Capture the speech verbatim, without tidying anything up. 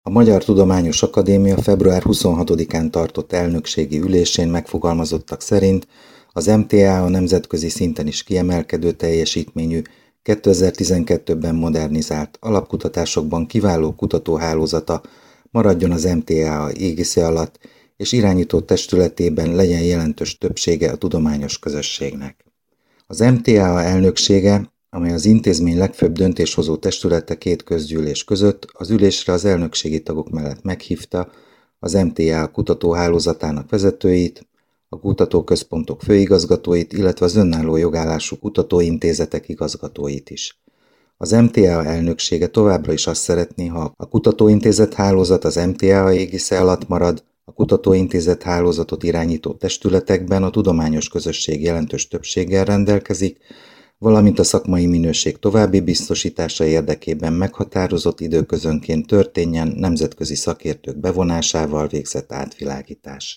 A Magyar Tudományos Akadémia február huszonhatodikán tartott elnökségi ülésén megfogalmazottak szerint az em té á a nemzetközi szinten is kiemelkedő teljesítményű, kétezer-tizenkettőben modernizált, alapkutatásokban kiváló kutatóhálózata maradjon az em té á égisze alatt, és irányító testületében legyen jelentős többsége a tudományos közösségnek. Az em té á elnöksége, amely az intézmény legfőbb döntéshozó testülete két közgyűlés között, az ülésre az elnökségi tagok mellett meghívta az em té á kutatóhálózatának vezetőit, a kutatóközpontok főigazgatóit, illetve az önálló jogállású kutatóintézetek igazgatóit is. Az em té á elnöksége továbbra is azt szeretné, ha a kutatóintézet hálózat az em té á égisze alatt marad, a kutatóintézet hálózatot irányító testületekben a tudományos közösség jelentős többséggel rendelkezik, valamint a szakmai minőség további biztosítása érdekében meghatározott időközönként történjen nemzetközi szakértők bevonásával végzett átvilágítás.